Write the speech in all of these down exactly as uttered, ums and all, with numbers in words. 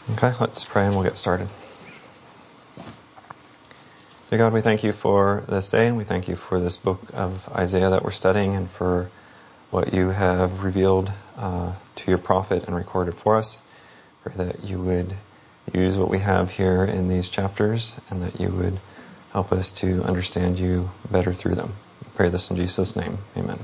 Okay, let's pray and we'll get started. Dear God, we thank you for this day, and we thank you for this book of Isaiah that we're studying, and for what you have revealed uh, to your prophet and recorded for us. Pray that you would use what we have here in these chapters, and that you would help us to understand you better through them. We pray this in Jesus' name. Amen.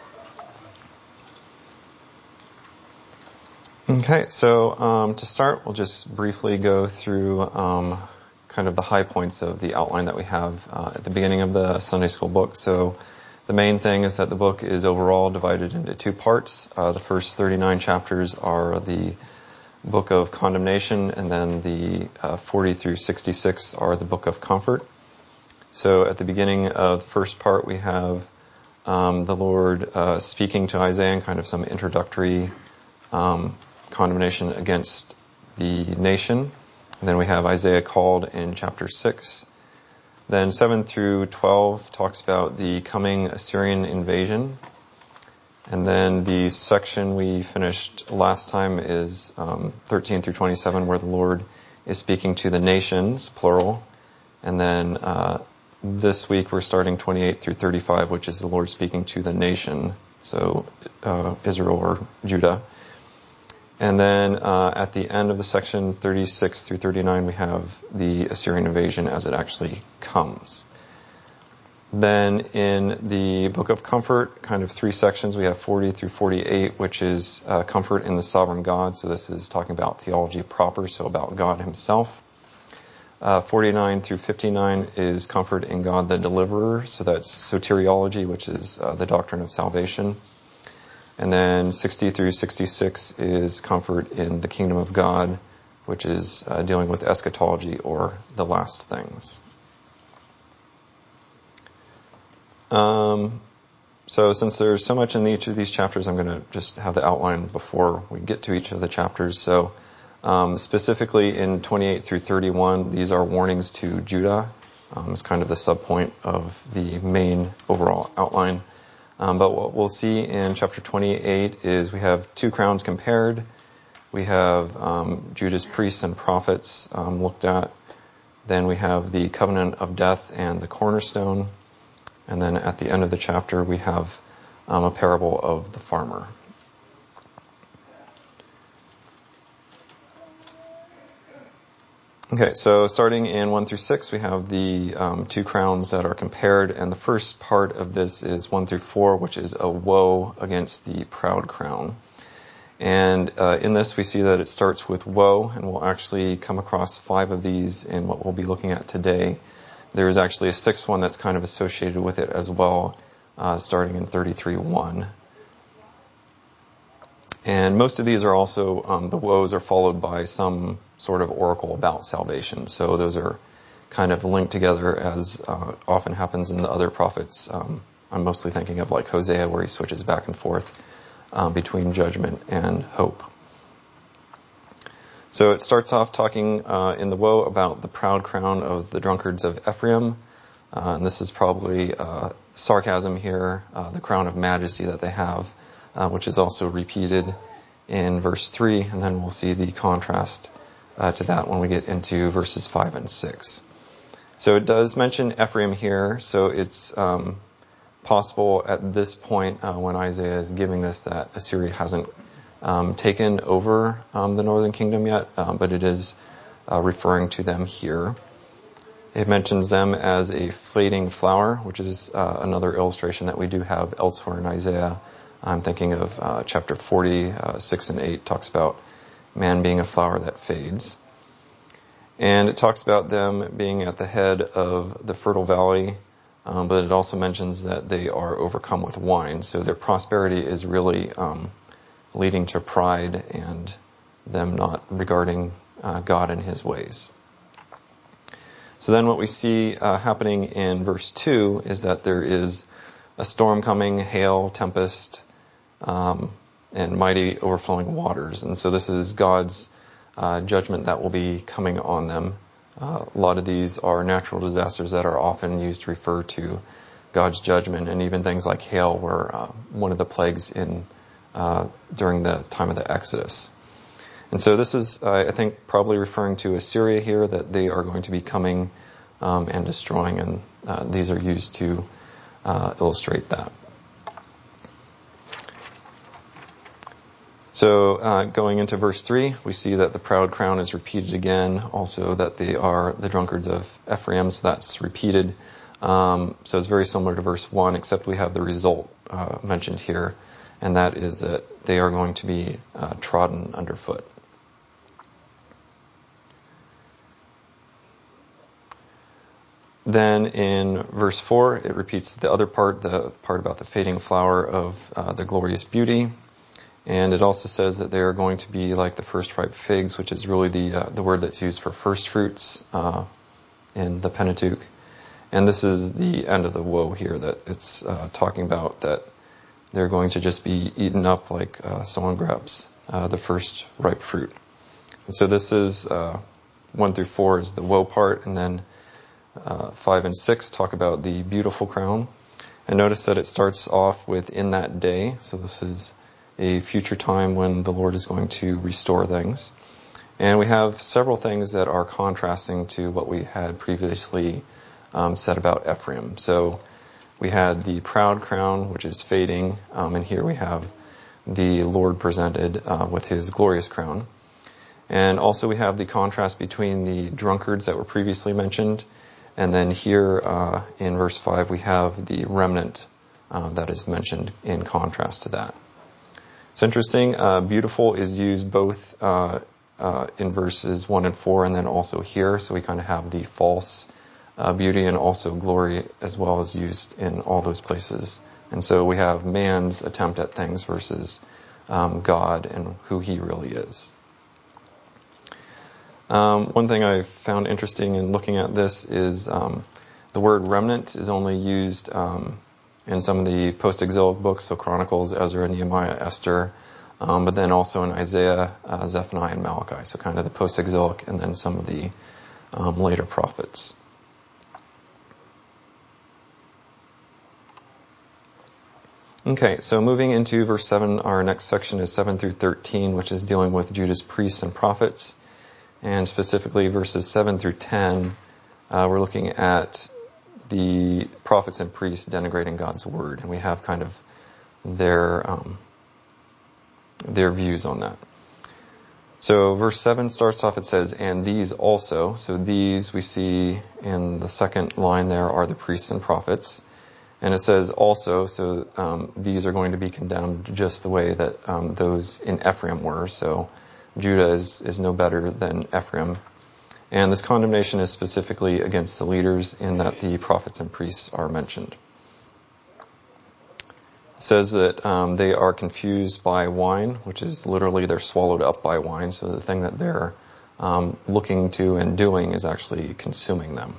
Okay, so um, to start, we'll just briefly go through um, kind of the high points of the outline that we have uh, at the beginning of the Sunday school book. So the main thing is that the book is overall divided into two parts. Uh, the first thirty-nine chapters are the book of condemnation, and then the uh, forty through sixty-six are the book of comfort. So at the beginning of the first part, we have um, the Lord uh, speaking to Isaiah and kind of some introductory um condemnation against the nation. And then we have Isaiah called in chapter six. Then seven through twelve talks about the coming Assyrian invasion. And then the section we finished last time is um, thirteen through twenty-seven, where the Lord is speaking to the nations, plural. And then uh, this week we're starting twenty-eight through thirty-five, which is the Lord speaking to the nation, so uh, Israel or Judah. And then uh, at the end of the section thirty-six through thirty-nine, we have the Assyrian invasion as it actually comes. Then in the book of comfort, kind of three sections, we have forty through forty-eight, which is uh, comfort in the sovereign God. So this is talking about theology proper, so about God himself. Uh, forty-nine through fifty-nine is comfort in God the deliverer. So that's soteriology, which is uh, the doctrine of salvation. And then sixty through sixty-six is comfort in the kingdom of God, which is uh, dealing with eschatology, or the last things. Um, so since there's so much in each of these chapters, I'm going to just have the outline before we get to each of the chapters. So um, specifically in twenty-eight through thirty-one, these are warnings to Judah. Um, it's kind of the subpoint of the main overall outline. Um, but what we'll see in chapter twenty-eight is we have two crowns compared. We have um, Judah's priests and prophets um, looked at. Then we have the covenant of death and the cornerstone. And then at the end of the chapter, we have um, a parable of the farmer. Okay, so starting in one through six, we have the um, two crowns that are compared, and the first part of this is one through four, which is a woe against the proud crown. And uh, in this, we see that it starts with woe, and we'll actually come across five of these in what we'll be looking at today. There is actually a sixth one that's kind of associated with it as well, uh, starting in thirty-three one. And most of these are also, um, the woes are followed by some sort of oracle about salvation. So those are kind of linked together, as uh, often happens in the other prophets. Um, I'm mostly thinking of like Hosea, where he switches back and forth uh, between judgment and hope. So it starts off talking uh, in the woe about the proud crown of the drunkards of Ephraim. Uh, and this is probably uh, sarcasm here, uh, the crown of majesty that they have. Uh, which is also repeated in verse three, and then we'll see the contrast uh, to that when we get into verses five and six. So it does mention Ephraim here, so it's um, possible at this point uh, when Isaiah is giving this that Assyria hasn't um, taken over um, the northern kingdom yet, um, but it is uh, referring to them here. It mentions them as a fading flower, which is uh, another illustration that we do have elsewhere in Isaiah. I'm thinking of uh, chapter forty, uh, six and eight talks about man being a flower that fades. And it talks about them being at the head of the fertile valley, um, but it also mentions that they are overcome with wine. So their prosperity is really um, leading to pride and them not regarding uh, God and his ways. So then what we see uh, happening in verse two is that there is a storm coming, hail, tempest, Um, and mighty overflowing waters. And so this is God's uh, judgment that will be coming on them. Uh, a lot of these are natural disasters that are often used to refer to God's judgment, and even things like hail were uh, one of the plagues in uh, during the time of the Exodus. And so this is, uh, I think, probably referring to Assyria here, that they are going to be coming um, and destroying, and uh, these are used to uh, illustrate that. So uh, going into verse three, we see that the proud crown is repeated again, also that they are the drunkards of Ephraim, so that's repeated. Um, so it's very similar to verse one, except we have the result uh, mentioned here, and that is that they are going to be uh, trodden underfoot. Then in verse four, it repeats the other part, the part about the fading flower of uh, the glorious beauty. And it also says that they are going to be like the first ripe figs, which is really the uh, the word that's used for first fruits uh, in the Pentateuch. And this is the end of the woe here, that it's uh, talking about that they're going to just be eaten up like uh, someone grabs uh, the first ripe fruit. And so this is uh, one through four is the woe part, and then uh, five and six talk about the beautiful crown. And notice that it starts off with in that day. So this is a future time when the Lord is going to restore things. And we have several things that are contrasting to what we had previously um, said about Ephraim. So we had the proud crown, which is fading, um, and here we have the Lord presented uh, with his glorious crown. And also we have the contrast between the drunkards that were previously mentioned, and then here uh, in verse five we have the remnant uh, that is mentioned in contrast to that. It's interesting. Uh, beautiful is used both uh, uh, in verses one and four, and then also here. So we kind of have the false uh, beauty and also glory as well as used in all those places. And so we have man's attempt at things versus um, God and who he really is. Um, one thing I found interesting in looking at this is um, the word remnant is only used um, in some of the post-exilic books, so Chronicles, Ezra, Nehemiah, Esther, um, but then also in Isaiah, uh, Zephaniah, and Malachi, so kind of the post-exilic and then some of the um, later prophets. Okay, so moving into verse seven, our next section is seven through thirteen, which is dealing with Judah's priests and prophets, and specifically verses seven through ten, uh, we're looking at the prophets and priests denigrating God's word, and we have kind of their um, their views on that. So verse seven starts off, it says, and these also. So these we see in the second line there are the priests and prophets. And it says also, so um, these are going to be condemned just the way that um, those in Ephraim were. So Judah is, is no better than Ephraim. And this condemnation is specifically against the leaders in that the prophets and priests are mentioned. It says that um, they are confused by wine, which is literally they're swallowed up by wine. So the thing that they're um, looking to and doing is actually consuming them.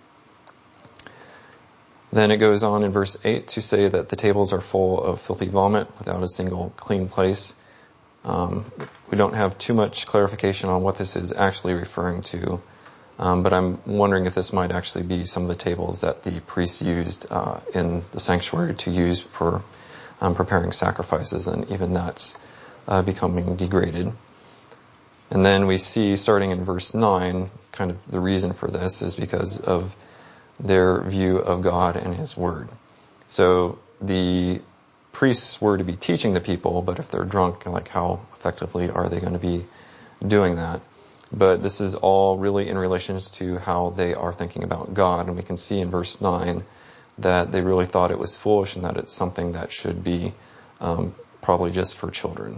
Then it goes on in verse eight to say that the tables are full of filthy vomit without a single clean place. Um, we don't have too much clarification on what this is actually referring to, um, but I'm wondering if this might actually be some of the tables that the priests used uh, in the sanctuary to use for um, preparing sacrifices, and even that's uh, becoming degraded. And then we see, starting in verse nine, kind of the reason for this is because of their view of God and his word. So the priests were to be teaching the people, but if they're drunk, like how effectively are they going to be doing that? But this is all really in relation to how they are thinking about God. And we can see in verse nine that they really thought it was foolish and that it's something that should be um, probably just for children.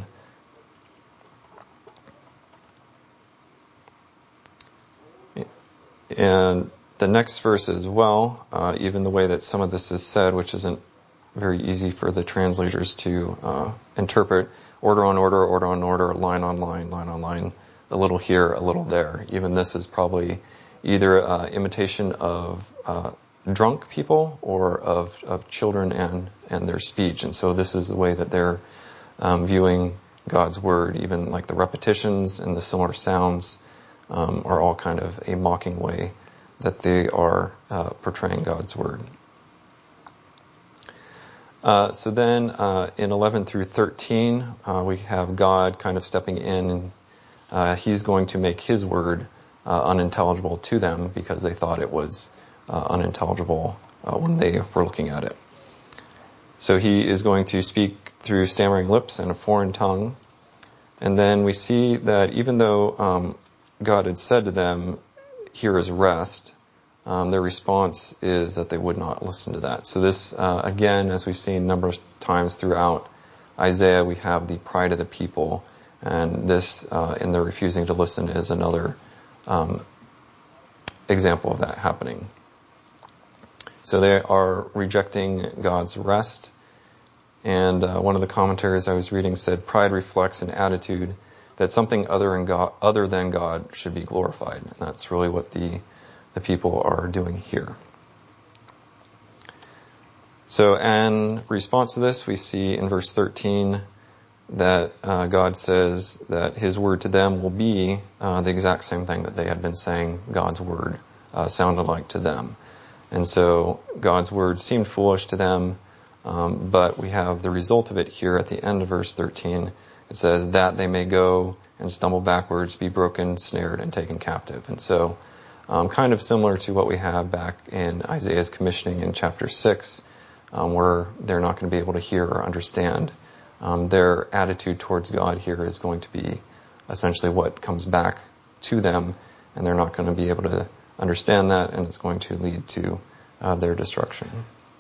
And the next verse as well, uh, even the way that some of this is said, which isn't very easy for the translators to uh, interpret, order on order, order on order, line on line, line on line, a little here, a little there. Even this is probably either uh, imitation of uh, drunk people or of, of children and, and their speech. And so this is the way that they're um, viewing God's word. Even like the repetitions and the similar sounds um, are all kind of a mocking way that they are uh, portraying God's word. Uh, so then uh, in eleven through thirteen, uh, we have God kind of stepping in and uh, he's going to make his word uh, unintelligible to them because they thought it was uh, unintelligible uh, when they were looking at it. So he is going to speak through stammering lips and a foreign tongue. And then we see that even though um, God had said to them, here is rest, um, their response is that they would not listen to that. So this, uh, again, as we've seen a number of times throughout Isaiah, we have the pride of the people. And this, uh, in their refusing to listen, is another um, example of that happening. So they are rejecting God's rest. And uh, one of the commentaries I was reading said, pride reflects an attitude that something other than God, other than God should be glorified. And that's really what the, the people are doing here. So in response to this, we see in verse thirteen that uh, God says that his word to them will be uh, the exact same thing that they had been saying God's word uh, sounded like to them. And so God's word seemed foolish to them, um, but we have the result of it here at the end of verse thirteen. It says that they may go and stumble backwards, be broken, snared, and taken captive. And so um, kind of similar to what we have back in Isaiah's commissioning in chapter six, um, where they're not going to be able to hear or understand. Um, their attitude towards God here is going to be essentially what comes back to them, and they're not going to be able to understand that, and it's going to lead to uh, their destruction.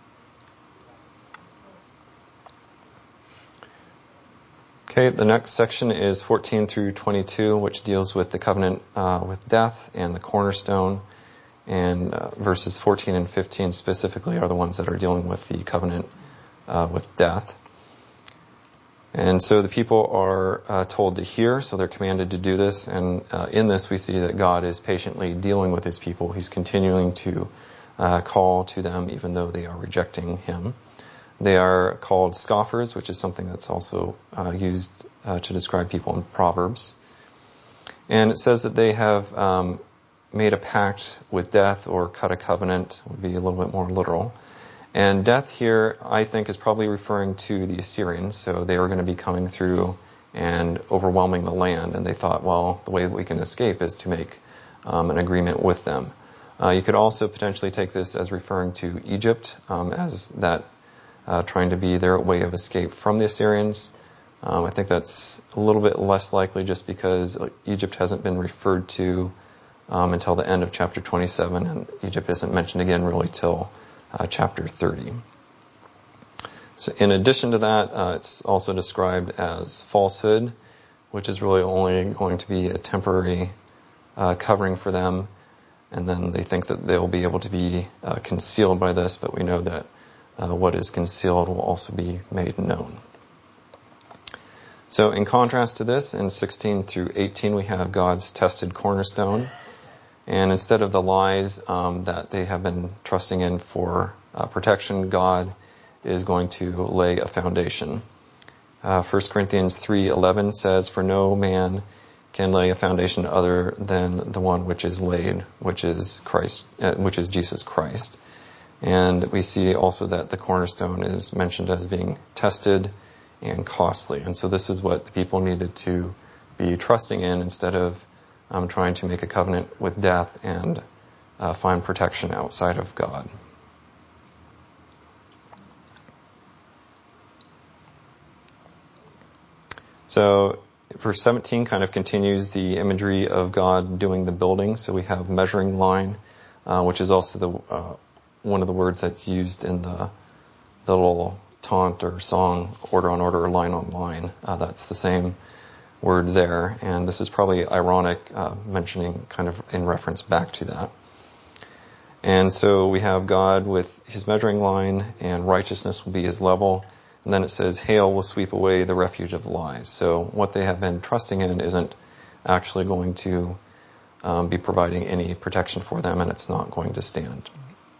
Okay, the next section is fourteen through twenty-two, which deals with the covenant uh, with death and the cornerstone. And uh, verses fourteen and fifteen specifically are the ones that are dealing with the covenant uh, with death. And so the people are uh, told to hear, so they're commanded to do this. And uh, in this, we see that God is patiently dealing with his people. He's continuing to uh, call to them, even though they are rejecting him. They are called scoffers, which is something that's also uh, used uh, to describe people in Proverbs. And it says that they have um, made a pact with death or cut a covenant, would be a little bit more literal. And death here, I think, is probably referring to the Assyrians. So they were going to be coming through and overwhelming the land. And they thought, well, the way that we can escape is to make um, an agreement with them. Uh, you could also potentially take this as referring to Egypt, um, as that uh, trying to be their way of escape from the Assyrians. Um, I think that's a little bit less likely just because Egypt hasn't been referred to um, until the end of chapter twenty-seven. And Egypt isn't mentioned again really till Uh, chapter thirty. So in addition to that, uh, it's also described as falsehood, which is really only going to be a temporary uh, covering for them. And then they think that they'll be able to be uh, concealed by this, but we know that uh, what is concealed will also be made known. So in contrast to this, in sixteen through eighteen, we have God's tested cornerstone. And instead of the lies um, that they have been trusting in for uh, protection, God is going to lay a foundation. Uh, First Corinthians three eleven says, "For no man can lay a foundation other than the one which is laid, which is Christ, uh, which is Jesus Christ." And we see also that the cornerstone is mentioned as being tested and costly. And so this is what the people needed to be trusting in instead of Um, trying to make a covenant with death and uh, find protection outside of God. So verse seventeen kind of continues the imagery of God doing the building. So we have measuring line, uh, which is also the uh, one of the words that's used in the, the little taunt or song, order on order or line on line. Uh, that's the same word there, and this is probably ironic, uh, mentioning kind of in reference back to that. And so we have God with his measuring line, and righteousness will be his level. And then it says, hail will sweep away the refuge of lies. So what they have been trusting in isn't actually going to um, be providing any protection for them, and it's not going to stand.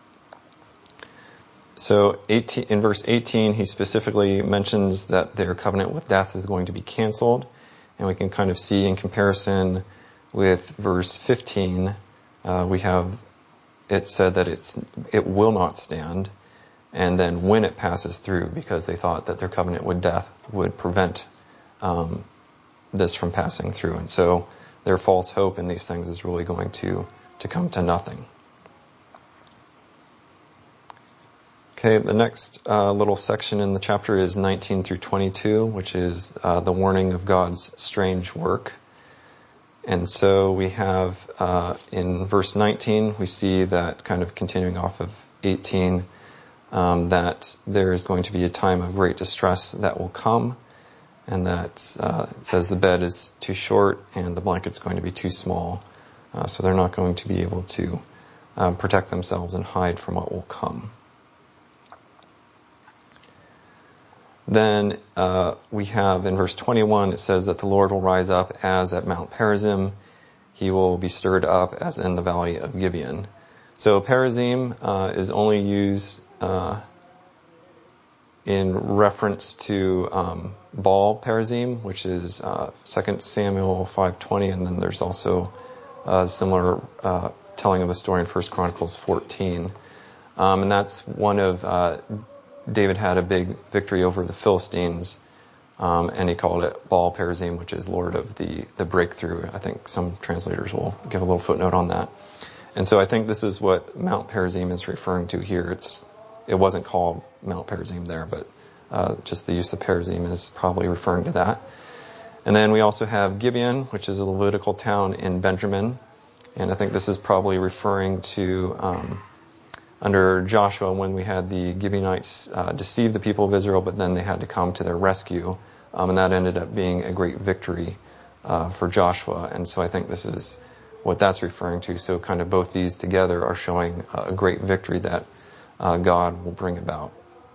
So eighteen, in verse eighteen, he specifically mentions that their covenant with death is going to be canceled. And we can kind of see in comparison with verse fifteen, uh, we have it said that it's it will not stand, and then when it passes through, because they thought that their covenant with death would prevent um, this from passing through. And so their false hope in these things is really going to, to come to nothing. Okay, the next uh, little section in the chapter is nineteen through twenty-two, which is uh, the warning of God's strange work. And so we have uh, in verse nineteen, we see that kind of continuing off of eighteen, um, that there is going to be a time of great distress that will come, and that uh, it says the bed is too short and the blanket's going to be too small, uh, so they're not going to be able to uh, protect themselves and hide from what will come. Then uh, we have in verse twenty-one, it says that the Lord will rise up as at Mount Perazim. He will be stirred up as in the valley of Gibeon. So Perazim uh, is only used uh, in reference to um, Baal Perazim, which is uh, Second Samuel five twenty, and then there's also a similar uh, telling of the story in First Chronicles fourteen. Um, and that's one of... Uh, David had a big victory over the Philistines, um, and he called it Baal Perazim, which is Lord of the, the breakthrough. I think some translators will give a little footnote on that. And so I think this is what Mount Perazim is referring to here. It's, it wasn't called Mount Perazim there, but uh, just the use of Perazim is probably referring to that. And then we also have Gibeon, which is a Levitical town in Benjamin. And I think this is probably referring to... Um, under Joshua, when we had the Gibeonites uh, deceive the people of Israel, but then they had to come to their rescue, um, and that ended up being a great victory uh, for Joshua. And so I think this is what that's referring to. So kind of both these together are showing a great victory that uh, God will bring about.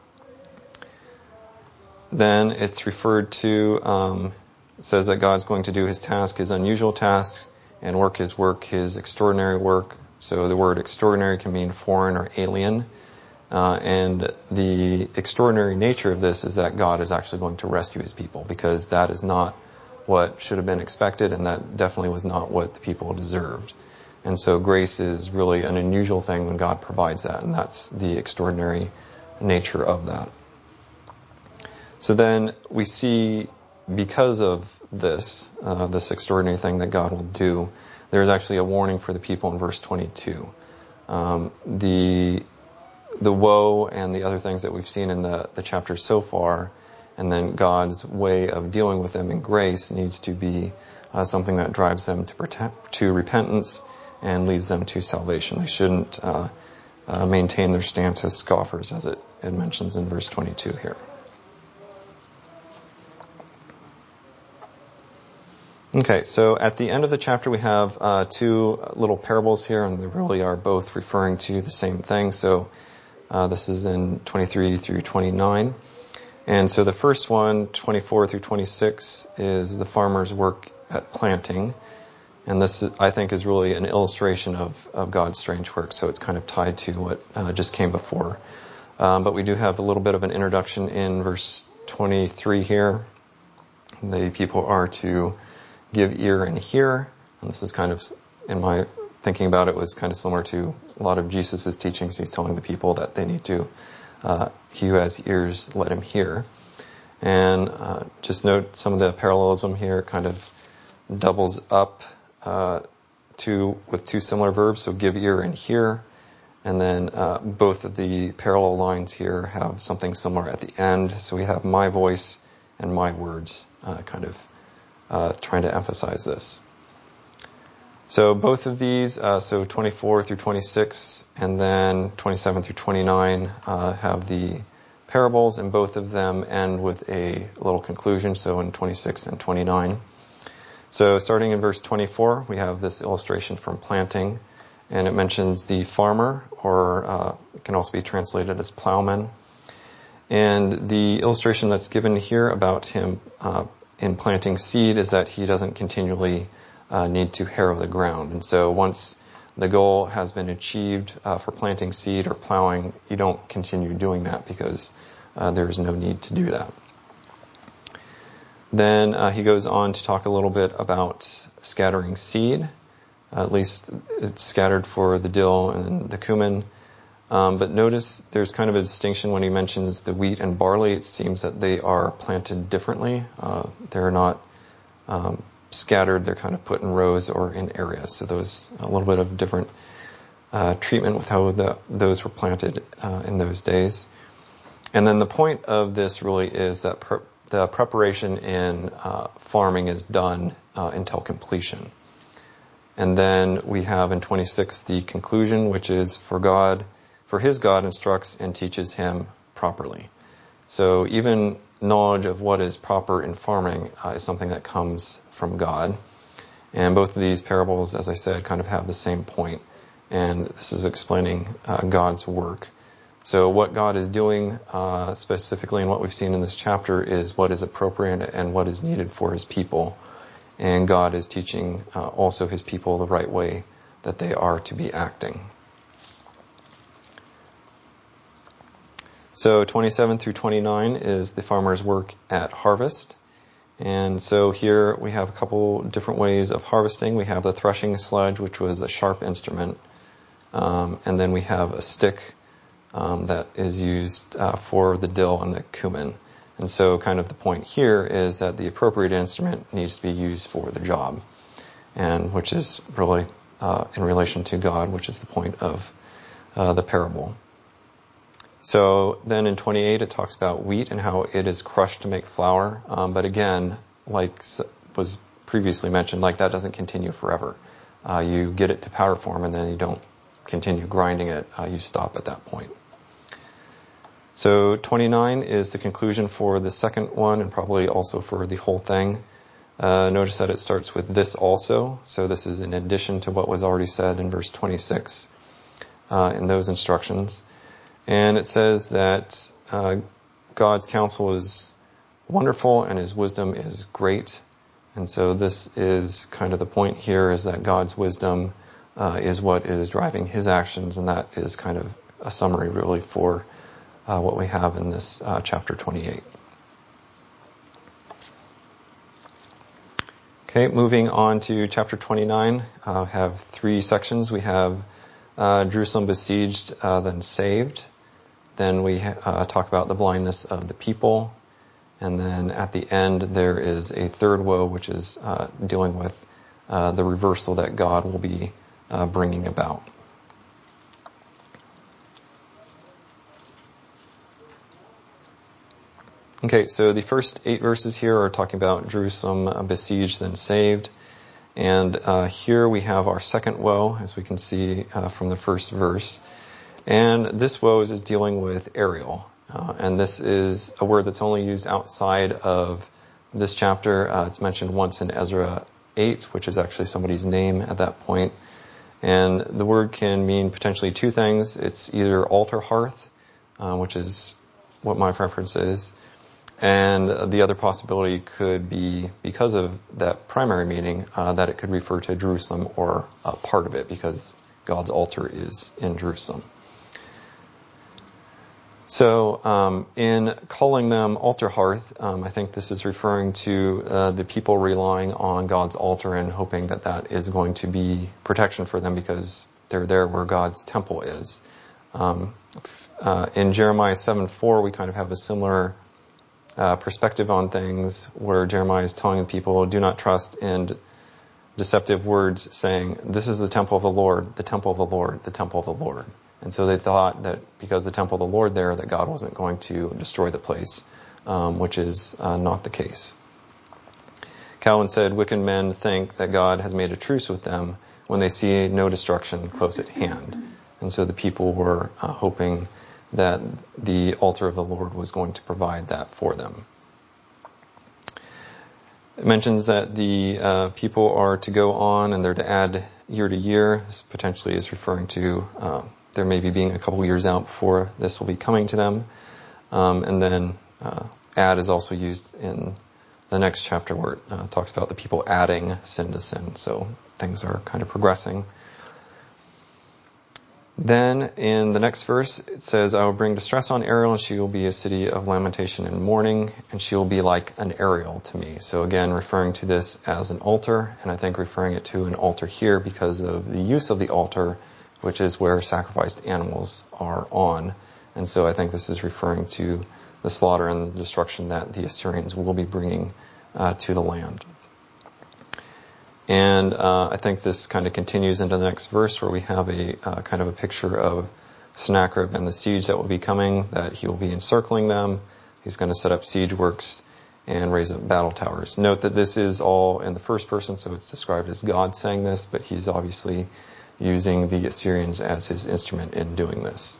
Then it's referred to, um, it says that God's going to do his task, his unusual task, and work his work, his extraordinary work. So the word extraordinary can mean foreign or alien. Uh, and the extraordinary nature of this is that God is actually going to rescue his people, because that is not what should have been expected, and that definitely was not what the people deserved. And so grace is really an unusual thing when God provides that, and that's the extraordinary nature of that. So then we see, because of this, uh, this extraordinary thing that God will do, there's actually a warning for the people in verse twenty-two. Um, the the woe and the other things that we've seen in the, the chapter so far, and then God's way of dealing with them in grace needs to be uh, something that drives them to protect, to repentance and leads them to salvation. They shouldn't uh, uh, maintain their stance as scoffers, as it, it mentions in verse twenty-two here. Okay, so at the end of the chapter we have uh, two little parables here, and they really are both referring to the same thing. So uh, this is in twenty-three through twenty-nine. And so the first one, twenty-four through twenty-six, is the farmer's work at planting. And this, is, I think, is really an illustration of, of God's strange work. So it's kind of tied to what uh, just came before. Um, but we do have a little bit of an introduction in verse twenty-three here. The people are to give ear and hear. And this is kind of, in my thinking about it, was kind of similar to a lot of Jesus' teachings. He's telling the people that they need to, uh, he who has ears, let him hear. And uh, just note some of the parallelism here. It kind of doubles up uh, to with two similar verbs, so give ear and hear. And then uh, both of the parallel lines here have something similar at the end. So we have my voice and my words, uh, kind of Uh, trying to emphasize this. So both of these, uh, so twenty-four through twenty-six and then twenty-seven through twenty-nine uh, have the parables, and both of them end with a little conclusion, so in twenty-six and twenty-nine. So starting in verse twenty-four, we have this illustration from planting, and it mentions the farmer, or uh, it can also be translated as plowman. And the illustration that's given here about him uh, in planting seed is that he doesn't continually uh, need to harrow the ground. And so once the goal has been achieved uh, for planting seed or plowing, you don't continue doing that, because uh, there's no need to do that. Then uh, he goes on to talk a little bit about scattering seed. Uh, at least it's scattered for the dill and the cumin. Um, but notice there's kind of a distinction when he mentions the wheat and barley. It seems that they are planted differently. Uh, they're not um, scattered, they're kind of put in rows or in areas. So there's a little bit of different uh, treatment with how the, those were planted uh, in those days. And then the point of this really is that pre- the preparation in uh, farming is done uh, until completion. And then we have in twenty-six the conclusion, which is for God, for his God instructs and teaches him properly. So even knowledge of what is proper in farming uh, is something that comes from God. And both of these parables, as I said, kind of have the same point. And this is explaining uh, God's work. So what God is doing uh, specifically in what we've seen in this chapter is what is appropriate and what is needed for his people. And God is teaching uh, also his people the right way that they are to be acting. So twenty-seven through twenty-nine is the farmer's work at harvest. And so here we have a couple different ways of harvesting. We have the threshing sledge, which was a sharp instrument. Um, and then we have a stick um, that is used uh, for the dill and the cumin. And so kind of the point here is that the appropriate instrument needs to be used for the job, and which is really uh, in relation to God, which is the point of uh, the parable. So then in twenty-eight, it talks about wheat and how it is crushed to make flour. Um, but again, like was previously mentioned, like that doesn't continue forever. Uh, you get it to powder form and then you don't continue grinding it. Uh, you stop at that point. So twenty-nine is the conclusion for the second one and probably also for the whole thing. Uh, notice that it starts with this also. So this is in addition to what was already said in verse twenty-six uh, in those instructions. And it says that uh, God's counsel is wonderful and his wisdom is great. And so this is kind of the point here, is that God's wisdom uh, is what is driving his actions, and that is kind of a summary really for uh, what we have in this uh, chapter twenty-eight. Okay, moving on to chapter twenty-nine, uh, have three sections. We have uh, Jerusalem besieged, uh, then saved. Then we uh, talk about the blindness of the people. And then at the end, there is a third woe, which is uh, dealing with uh, the reversal that God will be uh, bringing about. Okay, so the first eight verses here are talking about Jerusalem besieged, then saved. And uh, here we have our second woe, as we can see uh, from the first verse. And this woe is dealing with Ariel. Uh, and this is a word that's only used outside of this chapter. Uh, it's mentioned once in Ezra eight, which is actually somebody's name at that point. And the word can mean potentially two things. It's either altar hearth, uh, which is what my preference is. And the other possibility could be, because of that primary meaning, uh, that it could refer to Jerusalem or a part of it, because God's altar is in Jerusalem. So um, in calling them altar hearth, um, I think this is referring to uh, the people relying on God's altar and hoping that that is going to be protection for them because they're there where God's temple is. Um, uh, in Jeremiah seven four, we kind of have a similar uh, perspective on things where Jeremiah is telling the people, do not trust in deceptive words saying, this is the temple of the Lord, the temple of the Lord, the temple of the Lord. And so they thought that because the temple of the Lord there, that God wasn't going to destroy the place, um, which is uh, not the case. Calvin said, wicked men think that God has made a truce with them when they see no destruction close at hand. And so the people were uh, hoping that the altar of the Lord was going to provide that for them. It mentions that the uh, people are to go on and they're to add year to year. This potentially is referring to uh, there maybe being a couple years out before this will be coming to them. Um, and then uh, add is also used in the next chapter where it uh, talks about the people adding sin to sin. So things are kind of progressing. Then in the next verse, it says, I will bring distress on Ariel, and she will be a city of lamentation and mourning, and she will be like an Ariel to me. So again, referring to this as an altar, and I think referring it to an altar here because of the use of the altar, which is where sacrificed animals are on. And so I think this is referring to the slaughter and the destruction that the Assyrians will be bringing uh, to the land. And uh, I think this kind of continues into the next verse where we have a uh, kind of a picture of Sennacherib and the siege that will be coming, that he will be encircling them. He's going to set up siege works and raise up battle towers. Note that this is all in the first person, so it's described as God saying this, but he's obviously using the Assyrians as his instrument in doing this.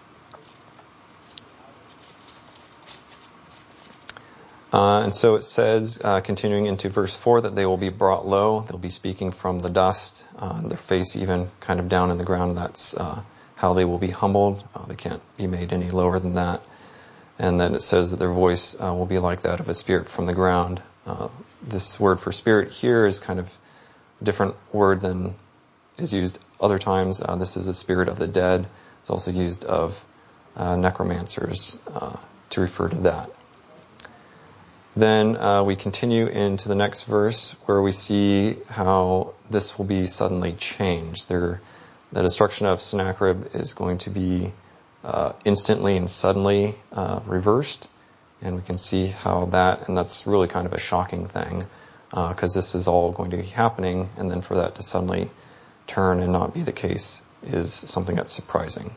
Uh, and so it says, uh, continuing into verse four, that they will be brought low. They'll be speaking from the dust, uh, their face even kind of down in the ground. That's uh, how they will be humbled. Uh, they can't be made any lower than that. And then it says that their voice uh, will be like that of a spirit from the ground. Uh, this word for spirit here is kind of a different word than is used other times. Uh, this is a spirit of the dead. It's also used of uh, necromancers uh, to refer to that. Then uh, we continue into the next verse where we see how this will be suddenly changed. There, the destruction of Sennacherib is going to be uh, instantly and suddenly uh, reversed. And we can see how that, and that's really kind of a shocking thing, because uh, this is all going to be happening, and then for that to suddenly turn and not be the case is something that's surprising.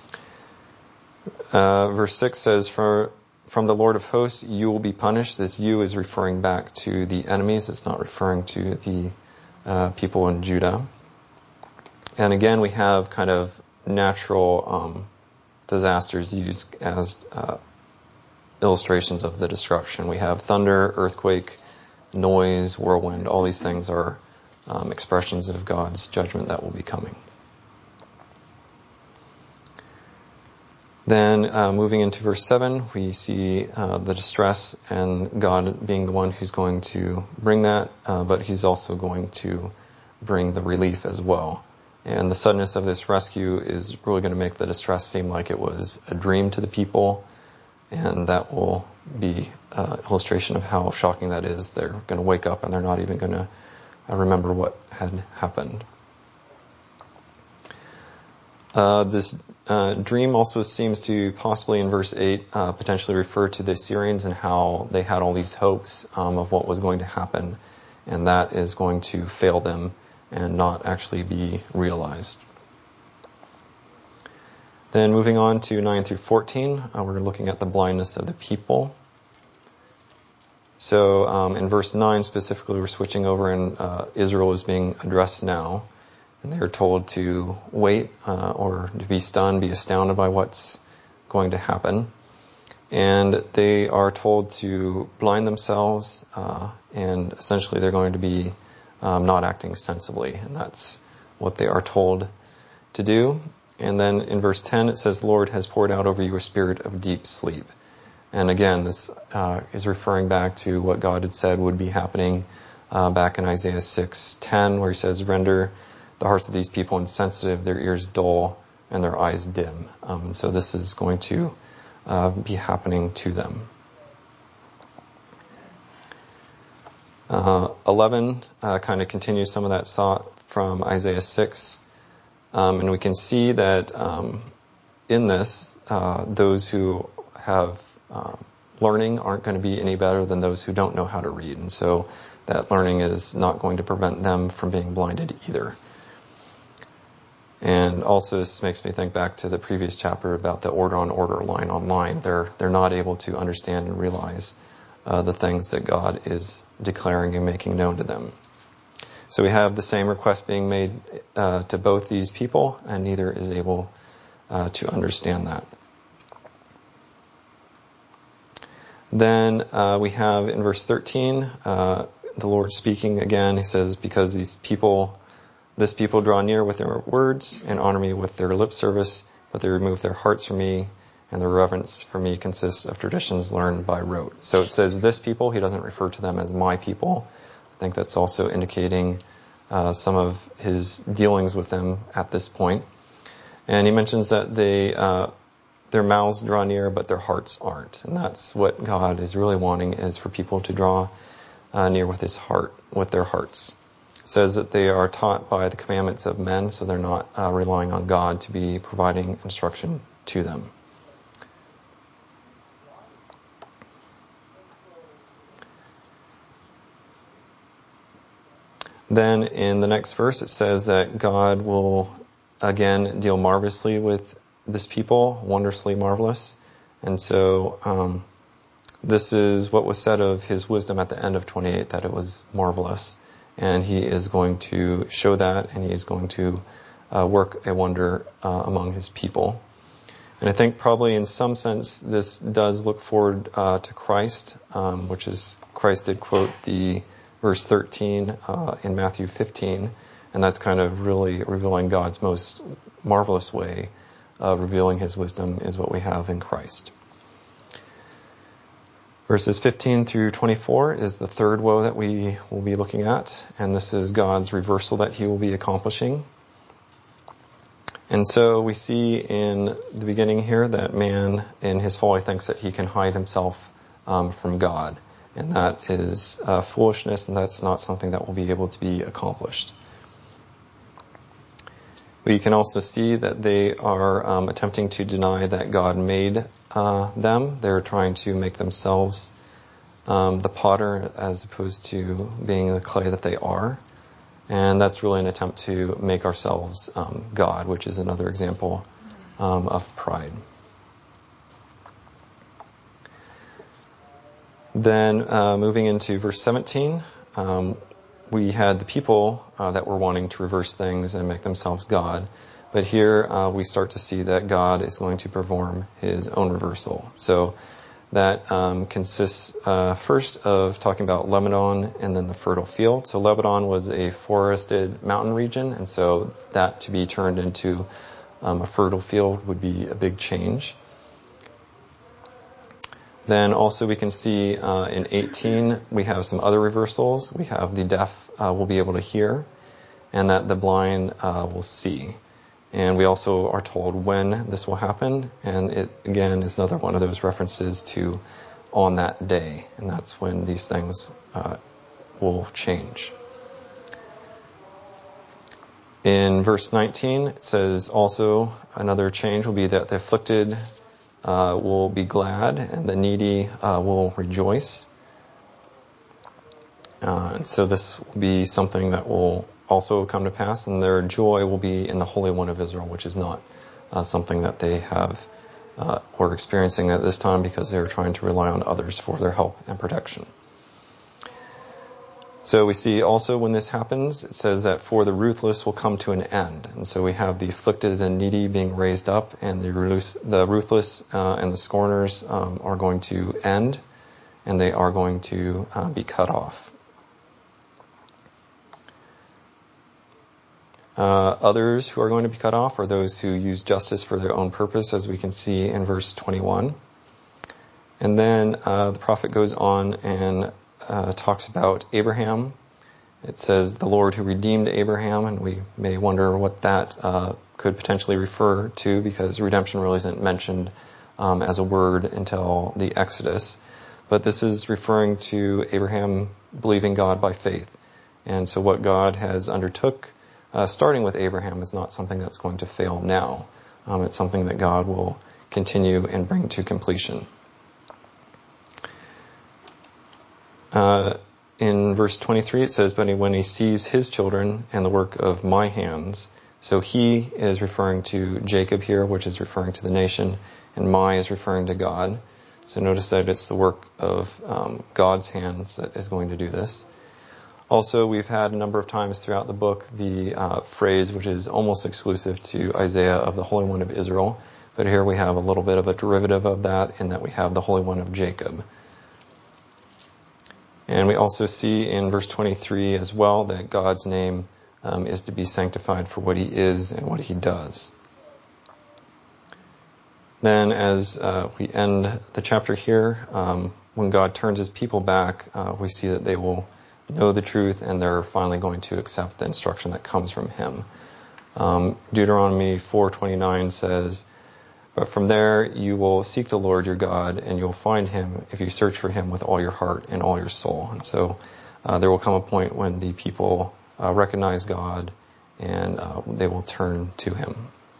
Uh, verse six says, For From the Lord of hosts, you will be punished. This you is referring back to the enemies. It's not referring to the uh, people in Judah. And again, we have kind of natural um, disasters used as uh, illustrations of the destruction. We have thunder, earthquake, noise, whirlwind. All these things are um, expressions of God's judgment that will be coming. Then uh, moving into verse seven, we see uh, the distress and God being the one who's going to bring that, uh, but he's also going to bring the relief as well. And the suddenness of this rescue is really going to make the distress seem like it was a dream to the people, and that will be an illustration of how shocking that is. They're going to wake up and they're not even going to remember what had happened. Uh, this uh, dream also seems to possibly in verse eight uh, potentially refer to the Assyrians and how they had all these hopes um, of what was going to happen, and that is going to fail them and not actually be realized. Then moving on to nine through fourteen, uh, we're looking at the blindness of the people. So um, in verse nine specifically, we're switching over and uh, Israel is being addressed now. And they are told to wait uh, or to be stunned, be astounded by what's going to happen. And they are told to blind themselves, uh, and essentially they're going to be um, not acting sensibly. And that's what they are told to do. And then in verse ten it says, the Lord has poured out over you a spirit of deep sleep. And again, this uh, is referring back to what God had said would be happening uh, back in Isaiah six ten, where he says, render the hearts of these people insensitive, their ears dull, and their eyes dim. Um, and so this is going to uh, be happening to them. Uh, eleven uh, kind of continues some of that thought from Isaiah six. Um, and we can see that um, in this, uh, those who have uh, learning aren't going to be any better than those who don't know how to read. And so that learning is not going to prevent them from being blinded either. And also this makes me think back to the previous chapter about the order on order, line on line. They're, they're not able to understand and realize uh, the things that God is declaring and making known to them. So we have the same request being made uh, to both these people, and neither is able uh, to understand that. Then uh, we have in verse thirteen, uh, the Lord speaking again. He says, because these people... This people draw near with their words and honor me with their lip service, but they remove their hearts from me, and their reverence for me consists of traditions learned by rote. So it says this people. He doesn't refer to them as my people. I think that's also indicating uh, some of his dealings with them at this point. And he mentions that they, uh, their mouths draw near, but their hearts aren't. And that's what God is really wanting, is for people to draw uh, near with his heart, with their hearts. It says that they are taught by the commandments of men, so they're not uh, relying on God to be providing instruction to them. Then in the next verse it says that God will again deal marvelously with this people, wondrously marvelous. And so um, this is what was said of his wisdom at the end of twenty-eight, that it was marvelous. And he is going to show that, and he is going to uh, work a wonder uh, among his people. And I think probably in some sense this does look forward uh, to Christ, um, which is, Christ did quote the verse thirteen uh, in Matthew fifteen, and that's kind of really revealing God's most marvelous way of revealing his wisdom is what we have in Christ. Verses fifteen through twenty-four is the third woe that we will be looking at, and this is God's reversal that he will be accomplishing. And so we see in the beginning here that man in his folly thinks that he can hide himself um, from God. And that is uh, foolishness, and that's not something that will be able to be accomplished. We can also see that they are um, attempting to deny that God made uh, them. They're trying to make themselves um, the potter as opposed to being the clay that they are. And that's really an attempt to make ourselves um, God, which is another example um, of pride. Then uh, moving into verse seventeen, um, we had the people uh, that were wanting to reverse things and make themselves God. But here uh, we start to see that God is going to perform his own reversal. So that um, consists uh, first of talking about Lebanon and then the fertile field. So Lebanon was a forested mountain region, and so that to be turned into um, a fertile field would be a big change. Then also we can see uh, in eighteen we have some other reversals. We have the deaf uh, will be able to hear, and that the blind uh, will see. And we also are told when this will happen, and it again is another one of those references to on that day, and that's when these things uh, will change. In verse nineteen it says also another change will be that the afflicted Uh, will be glad, and the needy uh, will rejoice. Uh, and so this will be something that will also come to pass, and their joy will be in the Holy One of Israel, which is not uh, something that they have uh, or experiencing at this time because they're trying to rely on others for their help and protection. So we see also when this happens, it says that for the ruthless will come to an end. And so we have the afflicted and needy being raised up, and the, the ruthless uh, and the scorners um, are going to end, and they are going to uh, be cut off. Uh, others who are going to be cut off are those who use justice for their own purpose, as we can see in verse twenty-one. And then uh, the prophet goes on and Uh, talks about Abraham. It says the Lord who redeemed Abraham, and we may wonder what that uh, could potentially refer to, because redemption really isn't mentioned um, as a word until the Exodus. But this is referring to Abraham believing God by faith. And so what God has undertook, uh, starting with Abraham, is not something that's going to fail now. Um, it's something that God will continue and bring to completion. Uh, in verse twenty-three it says, but when he sees his children and the work of my hands, so he is referring to Jacob here, which is referring to the nation, and my is referring to God. So notice that it's the work of um, God's hands that is going to do this. Also, we've had a number of times throughout the book the uh, phrase, which is almost exclusive to Isaiah, of the Holy One of Israel, but here we have a little bit of a derivative of that in that we have the Holy One of Jacob. And we also see in verse twenty-three as well that God's name um, is to be sanctified for what he is and what he does. Then as uh, we end the chapter here, um, when God turns his people back, uh, we see that they will know the truth, and they're finally going to accept the instruction that comes from him. Um, Deuteronomy four twenty-nine says, but from there you will seek the Lord your God, and you'll find him if you search for him with all your heart and all your soul. And so uh, there will come a point when the people uh, recognize God, and uh, they will turn to him.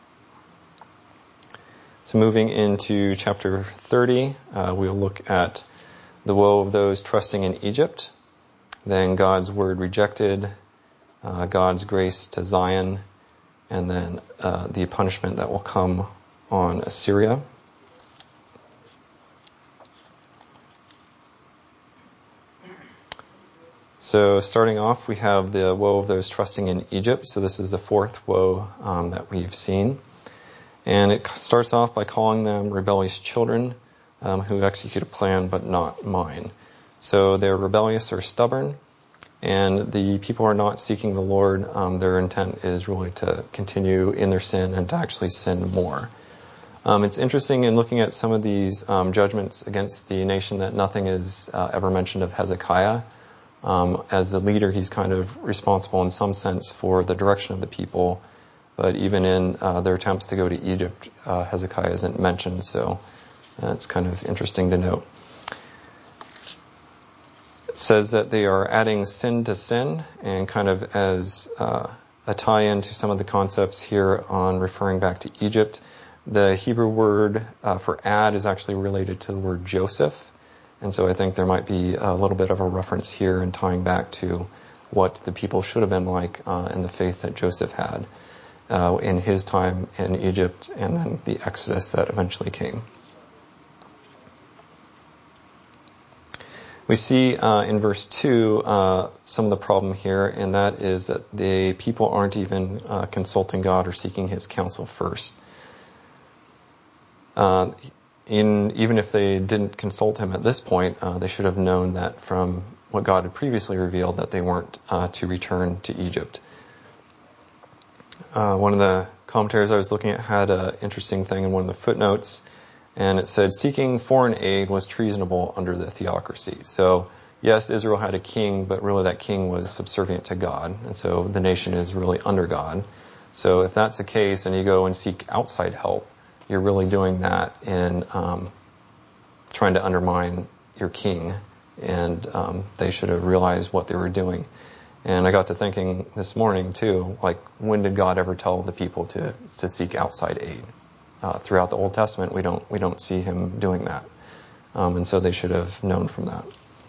So moving into chapter thirty, uh, we'll look at the woe of those trusting in Egypt, then God's word rejected, uh, God's grace to Zion, and then uh, the punishment that will come on Assyria. So starting off, we have the woe of those trusting in Egypt. So this is the fourth woe um, that we've seen. And it starts off by calling them rebellious children um, who execute a plan but not mine. So they're rebellious or stubborn, and the people are not seeking the Lord. Um, their intent is really to continue in their sin and to actually sin more. Um, it's interesting in looking at some of these um, judgments against the nation that nothing is uh, ever mentioned of Hezekiah. Um, as the leader, he's kind of responsible in some sense for the direction of the people. But even in uh, their attempts to go to Egypt, uh, Hezekiah isn't mentioned, so uh, it's kind of interesting to note. It says that they are adding sin to sin, and kind of as uh, a tie-in to some of the concepts here on referring back to Egypt, the Hebrew word uh, for add is actually related to the word Joseph. And so I think there might be a little bit of a reference here in tying back to what the people should have been like uh, in the faith that Joseph had uh, in his time in Egypt, and then the Exodus that eventually came. We see uh, in verse two uh, some of the problem here, and that is that the people aren't even uh, consulting God or seeking his counsel first. Uh, In, even if they didn't consult him at this point, uh, they should have known that from what God had previously revealed that they weren't uh, to return to Egypt. Uh, one of the commentaries I was looking at had an interesting thing in one of the footnotes, and it said, seeking foreign aid was treasonable under the theocracy. So, yes, Israel had a king, but really that king was subservient to God, and so the nation is really under God. So if that's the case, and you go and seek outside help, you're really doing that in um, trying to undermine your king, and um, they should have realized what they were doing. And I got to thinking this morning too, like, when did God ever tell the people to to seek outside aid? Uh, throughout the Old Testament, we don't we don't see him doing that, um, and so they should have known from that.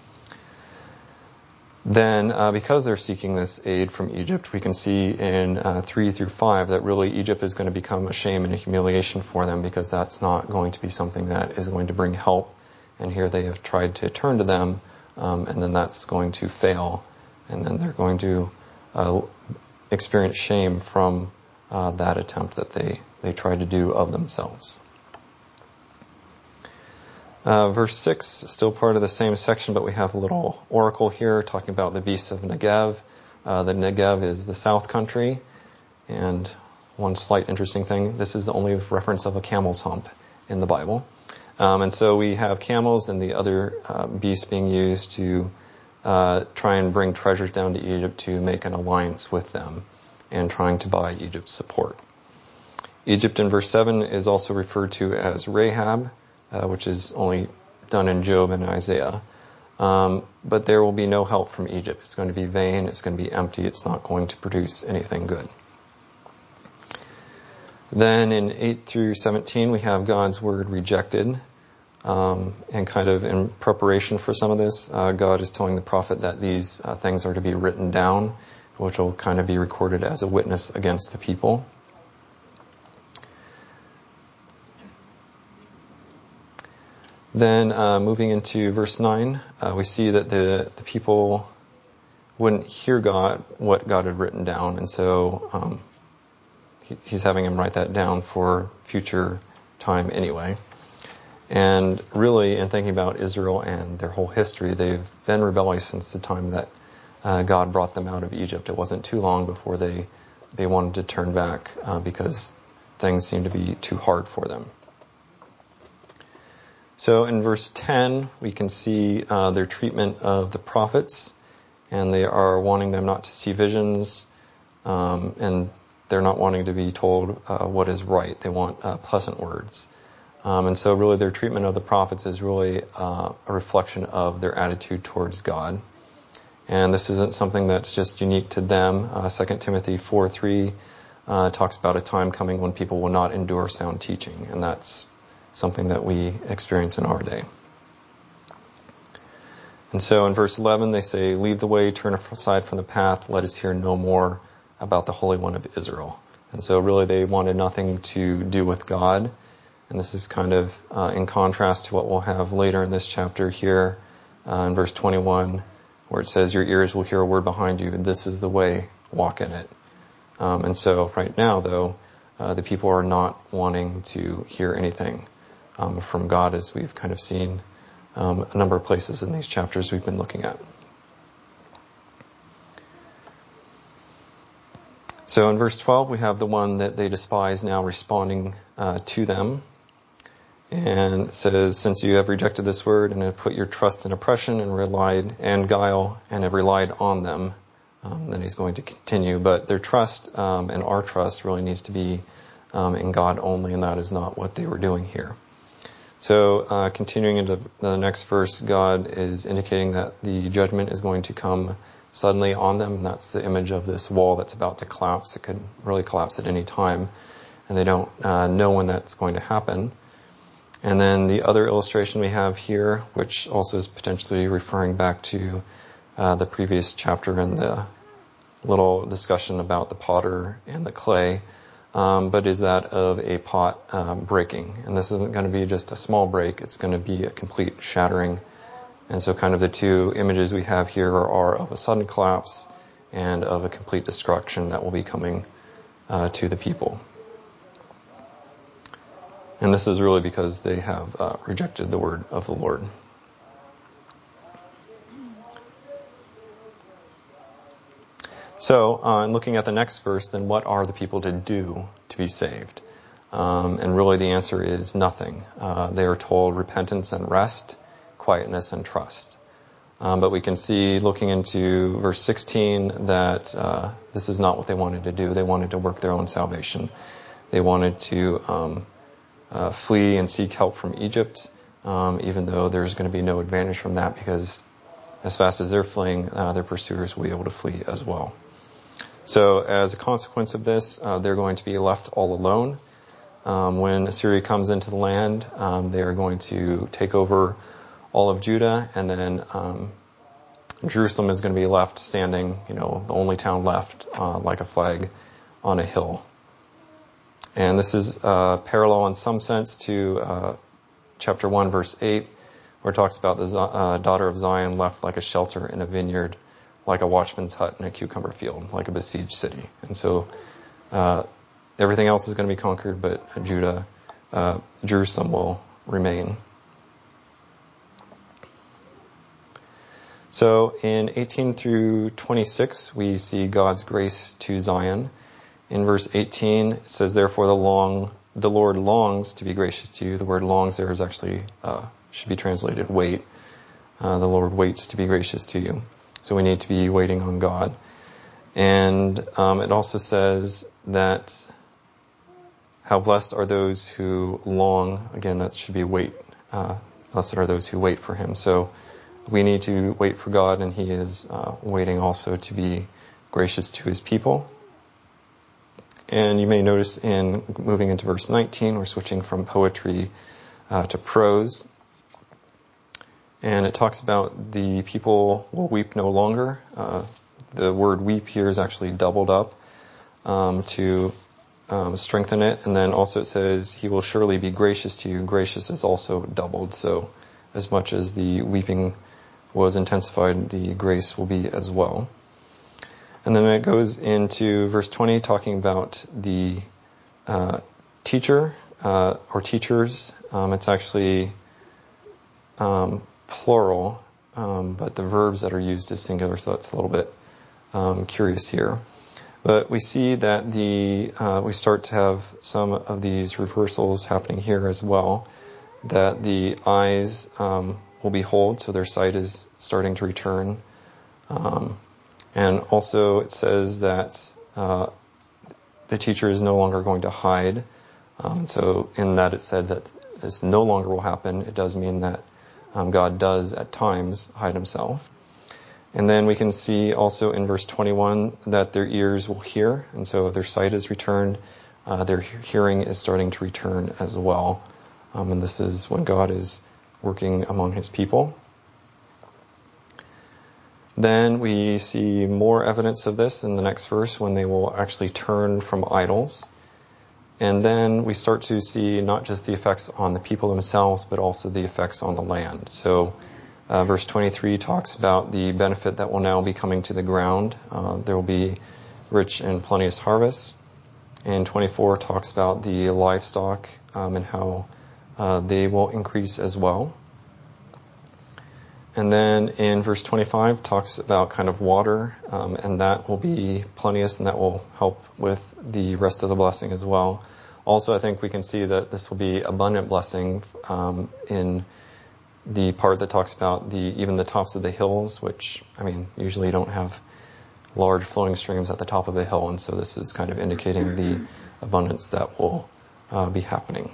Then, uh, because they're seeking this aid from Egypt, we can see in uh, three through five that really Egypt is going to become a shame and a humiliation for them, because that's not going to be something that is going to bring help. And here they have tried to turn to them, um, and then that's going to fail, and then they're going to uh, experience shame from uh, that attempt that they, they tried to do of themselves. Uh, verse six, still part of the same section, but we have a little oracle here talking about the beasts of Negev. Uh, the Negev is the south country, and one slight interesting thing, this is the only reference of a camel's hump in the Bible. Um, and so we have camels and the other uh, beasts being used to uh, try and bring treasures down to Egypt to make an alliance with them and trying to buy Egypt's support. Egypt in verse seven is also referred to as Rahab, Uh, which is only done in Job and Isaiah. Um, but there will be no help from Egypt. It's going to be vain. It's going to be empty. It's not going to produce anything good. Then in eight through seventeen, we have God's word rejected. Um, and kind of in preparation for some of this, uh, God is telling the prophet that these uh, things are to be written down, which will kind of be recorded as a witness against the people. Then uh, moving into verse nine, uh, we see that the, the people wouldn't hear God, what God had written down, and so um, he, he's having them write that down for future time anyway. And really, in thinking about Israel and their whole history, they've been rebellious since the time that uh, God brought them out of Egypt. It wasn't too long before they, they wanted to turn back uh, because things seemed to be too hard for them. So in verse ten, we can see uh, their treatment of the prophets, and they are wanting them not to see visions, um, and they're not wanting to be told uh, what is right. They want uh, pleasant words. Um, and so really their treatment of the prophets is really uh, a reflection of their attitude towards God. And this isn't something that's just unique to them. Uh, Second Timothy four three uh, talks about a time coming when people will not endure sound teaching, and that's something that we experience in our day. And so in verse eleven, they say, leave the way, turn aside from the path, let us hear no more about the Holy One of Israel. And so really they wanted nothing to do with God. And this is kind of uh, in contrast to what we'll have later in this chapter here uh, in verse twenty-one, where it says, your ears will hear a word behind you, and this is the way, walk in it. Um, and so right now, though, uh, the people are not wanting to hear anything um, from God, as we've kind of seen um, a number of places in these chapters we've been looking at. So in verse twelve, we have the one that they despise now responding uh, to them. And it says, since you have rejected this word and have put your trust in oppression and relied and guile and have relied on them, um, then he's going to continue. But their trust um, and our trust really needs to be um, in God only, and that is not what they were doing here. So uh, continuing into the next verse, God is indicating that the judgment is going to come suddenly on them, and that's the image of this wall that's about to collapse. It could really collapse at any time, and they don't uh, know when that's going to happen. And then the other illustration we have here, which also is potentially referring back to uh, the previous chapter and the little discussion about the potter and the clay, um, but is that of a pot um, breaking. And this isn't going to be just a small break, it's going to be a complete shattering. And so kind of the two images we have here are of a sudden collapse and of a complete destruction that will be coming uh, to the people. And this is really because they have uh, rejected the word of the Lord. So, uh, in looking at the next verse, then what are the people to do to be saved? Um, and really the answer is nothing. Uh, they are told repentance and rest, quietness and trust. Um, but we can see, looking into verse sixteen, that uh, this is not what they wanted to do. They wanted to work their own salvation. They wanted to um, uh, flee and seek help from Egypt, um, even though there's going to be no advantage from that, because as fast as they're fleeing, uh, their pursuers will be able to flee as well. So as a consequence of this, uh, they're going to be left all alone. Um, when Assyria comes into the land, um, they are going to take over all of Judah, and then um, Jerusalem is going to be left standing, you know, the only town left, uh, like a flag on a hill. And this is uh, parallel in some sense to uh, chapter one, verse eight, where it talks about the uh, daughter of Zion left like a shelter in a vineyard, like a watchman's hut in a cucumber field, like a besieged city. And so uh, everything else is going to be conquered, but Judah, uh, Jerusalem will remain. So in eighteen through twenty-six, we see God's grace to Zion. In verse eighteen, it says, therefore the long, the Lord longs to be gracious to you. The word longs there is actually, uh, should be translated wait. Uh, the Lord waits to be gracious to you. So we need to be waiting on God. And um, it also says that how blessed are those who long. Again, that should be wait. Uh, blessed are those who wait for him. So we need to wait for God, and he is uh, waiting also to be gracious to his people. And you may notice in moving into verse nineteen, we're switching from poetry uh, to prose. And it talks about the people will weep no longer. Uh, the word weep here is actually doubled up um, to um, strengthen it. And then also it says, he will surely be gracious to you. Gracious is also doubled. So as much as the weeping was intensified, the grace will be as well. And then it goes into verse twenty, talking about the uh, teacher uh, or teachers. Um, it's actually um, plural, um, but the verbs that are used is singular, so that's a little bit um, curious here. But we see that the uh, we start to have some of these reversals happening here as well. That the eyes um, will behold, so their sight is starting to return. Um, and also it says that uh, the teacher is no longer going to hide. Um, so in that it said that this no longer will happen. It does mean that um, God does at times hide himself. And then we can see also in verse twenty-one that their ears will hear, and so their sight is returned. Uh, their hearing is starting to return as well. Um, and this is when God is working among his people. Then we see more evidence of this in the next verse when they will actually turn from idols. And then we start to see not just the effects on the people themselves, but also the effects on the land. So uh, verse twenty-three talks about the benefit that will now be coming to the ground. Uh, there will be rich and plenteous harvests. And twenty-four talks about the livestock um, and how uh, they will increase as well. And then in verse twenty-five talks about kind of water, um, and that will be plenteous, and that will help with the rest of the blessing as well. Also, I think we can see that this will be abundant blessing um, in the part that talks about the even the tops of the hills, which, I mean, usually you don't have large flowing streams at the top of a hill, and so this is kind of indicating the abundance that will uh, be happening.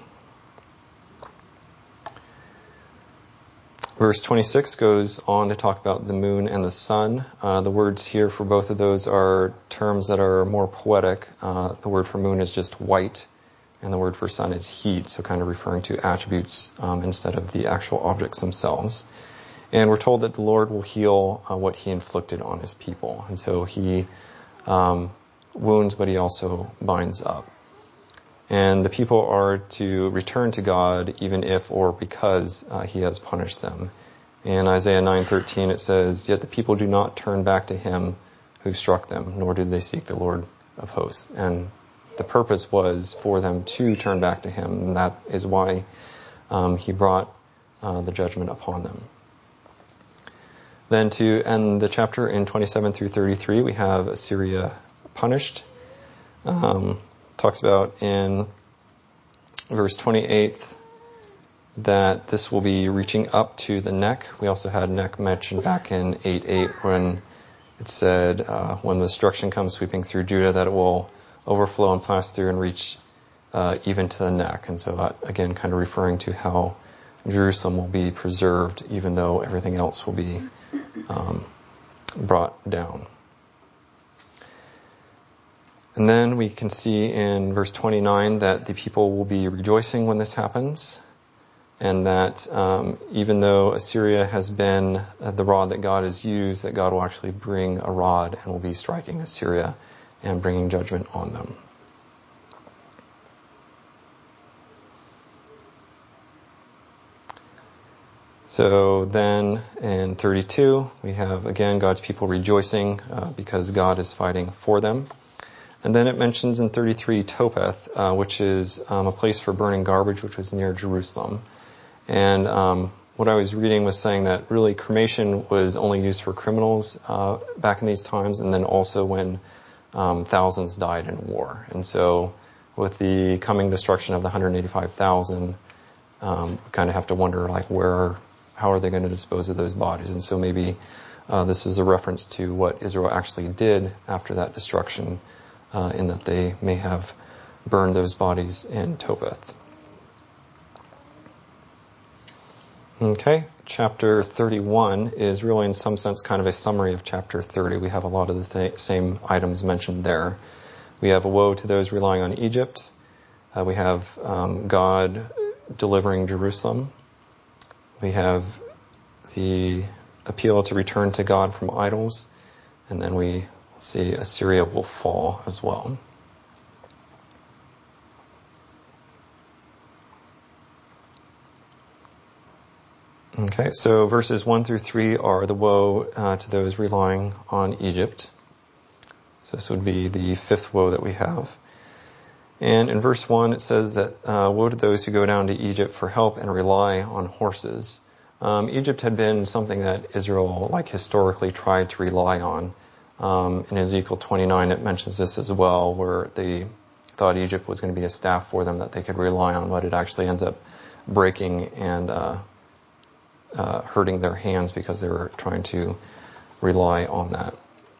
Verse twenty-six goes on to talk about the moon and the sun. Uh, the words here for both of those are terms that are more poetic. Uh, the word for moon is just white, and the word for sun is heat, so kind of referring to attributes um, instead of the actual objects themselves. And we're told that the Lord will heal uh, what he inflicted on his people. And so he um, wounds, but he also binds up. And the people are to return to God even if or because uh, he has punished them. In Isaiah nine thirteen it says, "Yet the people do not turn back to him who struck them, nor do they seek the Lord of hosts." And the purpose was for them to turn back to him, and that is why um, he brought uh, the judgment upon them. Then to end the chapter in twenty-seven through thirty-three, we have Assyria punished. Um, talks about in verse twenty-eight that this will be reaching up to the neck. We also had neck mentioned back in eight eight when it said uh, when the destruction comes sweeping through Judah that it will overflow and pass through and reach uh, even to the neck. And so that, again, kind of referring to how Jerusalem will be preserved even though everything else will be um, brought down. And then we can see in verse twenty-nine that the people will be rejoicing when this happens, and that um, even though Assyria has been uh, the rod that God has used, that God will actually bring a rod and will be striking Assyria and bringing judgment on them. So then in thirty-two, we have again God's people rejoicing uh, because God is fighting for them. And then it mentions in thirty-three Topeth, uh, which is um, a place for burning garbage, which was near Jerusalem. And um, what I was reading was saying that really cremation was only used for criminals uh, back in these times, and then also when um, thousands died in war. And so with the coming destruction of the one hundred eighty-five thousand, um, we kind of have to wonder, like, where, how are they going to dispose of those bodies? And so maybe uh, this is a reference to what Israel actually did after that destruction, Uh, in that they may have burned those bodies in Topeth. Okay, chapter thirty-one is really in some sense kind of a summary of chapter thirty. We have a lot of the th- same items mentioned there. We have a woe to those relying on Egypt. Uh, we have um, God delivering Jerusalem. We have the appeal to return to God from idols. And then we see Assyria will fall as well. Okay, so verses one through three are the woe uh, to those relying on Egypt. So this would be the fifth woe that we have. And in verse one it says that uh, woe to those who go down to Egypt for help and rely on horses. Um, Egypt had been something that Israel, like, historically tried to rely on. Um, in Ezekiel twenty-nine, it mentions this as well, where they thought Egypt was going to be a staff for them that they could rely on, but it actually ends up breaking and uh, uh, hurting their hands because they were trying to rely on that.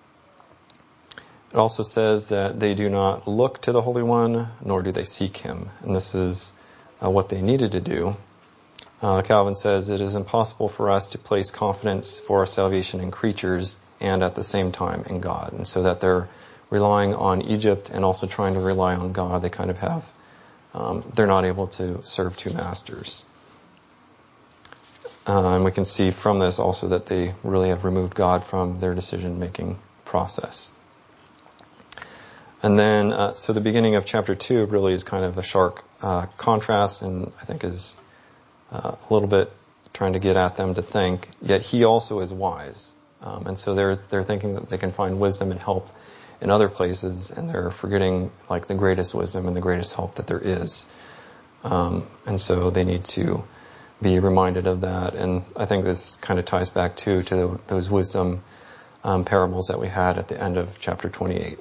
It also says that they do not look to the Holy One, nor do they seek him. And this is uh, what they needed to do. Uh, Calvin says, it is impossible for us to place confidence for our salvation in creatures and at the same time in God. And so that they're relying on Egypt and also trying to rely on God. They kind of have, um, they're not able to serve two masters. Uh, and we can see from this also that they really have removed God from their decision-making process. And then, uh, so the beginning of chapter two really is kind of a sharp uh, contrast, and I think is uh, a little bit trying to get at them to think, yet he also is wise. Um, and so they're they're thinking that they can find wisdom and help in other places, and they're forgetting like the greatest wisdom and the greatest help that there is. Um, and so they need to be reminded of that. And I think this kind of ties back too to those wisdom um, parables that we had at the end of chapter twenty-eight.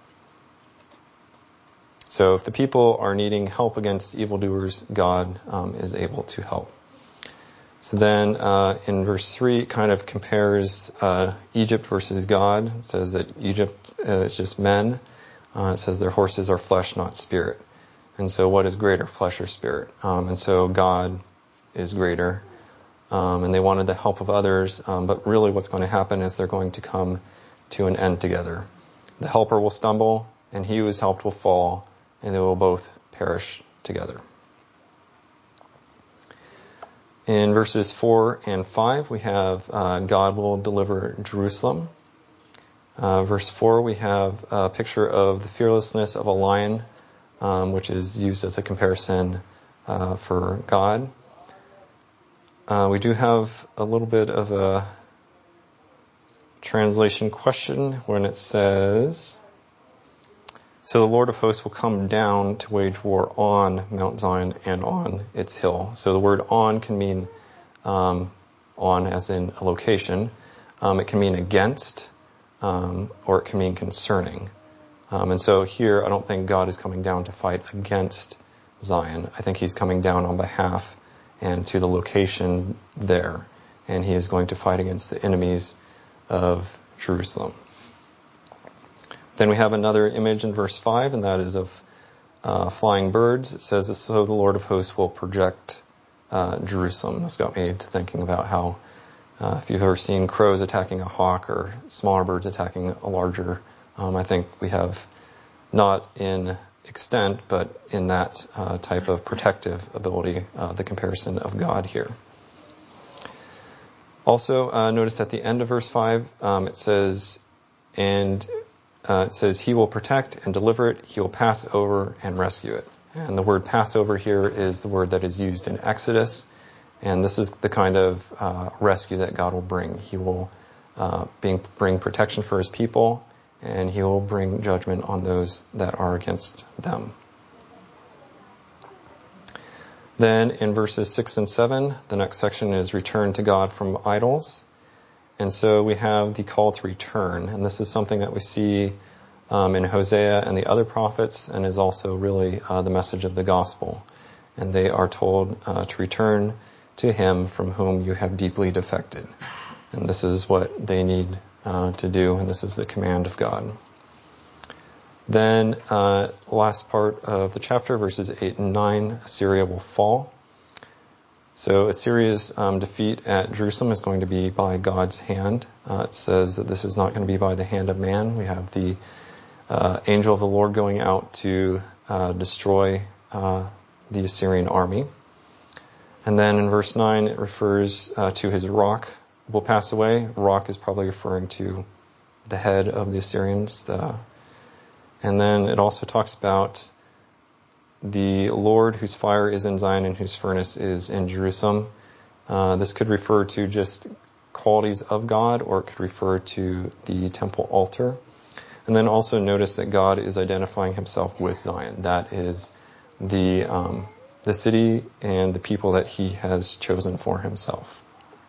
So if the people are needing help against evildoers, God um, is able to help. So then uh, in verse three, it kind of compares uh, Egypt versus God. It says that Egypt uh, is just men. Uh, it says their horses are flesh, not spirit. And so what is greater, flesh or spirit? Um, and so God is greater. Um, and they wanted the help of others. Um, but really what's going to happen is they're going to come to an end together. The helper will stumble, and he who is helped will fall, and they will both perish together. In verses four and five, we have uh, God will deliver Jerusalem. Uh, verse four, we have a picture of the fearlessness of a lion, um, which is used as a comparison uh, for God. Uh, we do have a little bit of a translation question when it says, so the Lord of hosts will come down to wage war on Mount Zion and on its hill. So the word on can mean um, on as in a location. Um, it can mean against, um, or it can mean concerning. Um, and so here I don't think God is coming down to fight against Zion. I think he's coming down on behalf and to the location there. And he is going to fight against the enemies of Jerusalem. Then we have another image in verse five, and that is of uh, flying birds. It says, so the Lord of hosts will project uh, Jerusalem. This got me to thinking about how, uh, if you've ever seen crows attacking a hawk or smaller birds attacking a larger, um, I think we have not in extent, but in that uh, type of protective ability, uh, the comparison of God here. Also, uh, notice at the end of verse five, um, it says, and Uh, it says, he will protect and deliver it. He will pass over and rescue it. And the word Passover here is the word that is used in Exodus. And this is the kind of uh, rescue that God will bring. He will uh, bring, bring protection for his people, and he will bring judgment on those that are against them. Then in verses six and seven, the next section is return to God from idols. And so we have the call to return, and this is something that we see um, in Hosea and the other prophets, and is also really uh, the message of the gospel. And they are told uh, to return to him from whom you have deeply defected. And this is what they need uh, to do, and this is the command of God. Then, uh, last part of the chapter, verses eight and nine, Assyria will fall. So Assyria's um, defeat at Jerusalem is going to be by God's hand. Uh, it says that this is not going to be by the hand of man. We have the uh, angel of the Lord going out to uh, destroy uh, the Assyrian army. And then in verse nine, it refers uh, to his rock will pass away. Rock is probably referring to the head of the Assyrians. The, and then it also talks about the Lord whose fire is in Zion and whose furnace is in Jerusalem. Uh, this could refer to just qualities of God, or it could refer to the temple altar. And then also notice that God is identifying himself with Zion. That is the um, the city and the people that he has chosen for himself.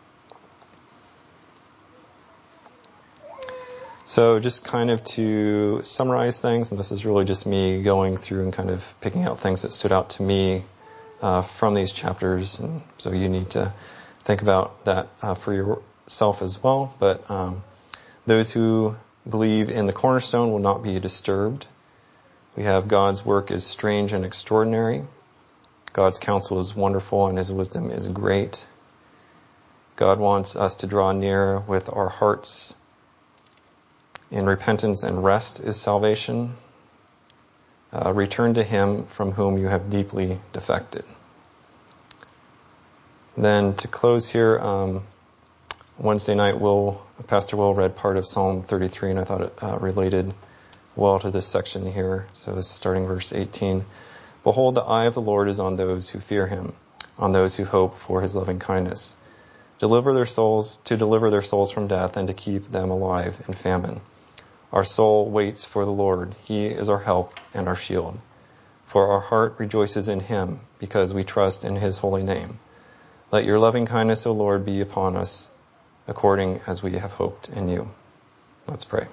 So just kind of to summarize things, and this is really just me going through and kind of picking out things that stood out to me uh, from these chapters. And so you need to think about that uh, for yourself as well. But um, those who believe in the cornerstone will not be disturbed. We have God's work is strange and extraordinary. God's counsel is wonderful and his wisdom is great. God wants us to draw near with our hearts. In repentance and rest is salvation. Uh, return to him from whom you have deeply defected. Then to close here, um, Wednesday night, Will, Pastor Will read part of Psalm thirty-three, and I thought it uh, related well to this section here. So this is starting verse eighteen. Behold, the eye of the Lord is on those who fear him, on those who hope for his loving kindness, deliver their souls, to deliver their souls from death and to keep them alive in famine. Our soul waits for the Lord. He is our help and our shield. For our heart rejoices in him, because we trust in his holy name. Let your loving kindness, O Lord, be upon us, according as we have hoped in you. Let's pray.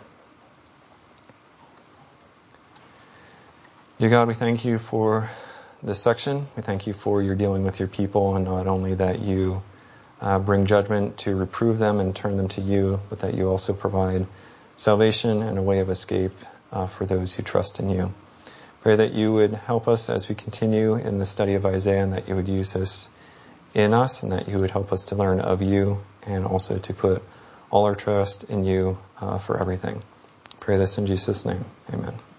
Dear God, we thank you for this section. We thank you for your dealing with your people, and not only that you uh, bring judgment to reprove them and turn them to you, but that you also provide salvation and a way of escape uh, for those who trust in you. Pray that you would help us as we continue in the study of Isaiah, and that you would use this in us, and that you would help us to learn of you and also to put all our trust in you uh, for everything. Pray this in Jesus' name. Amen.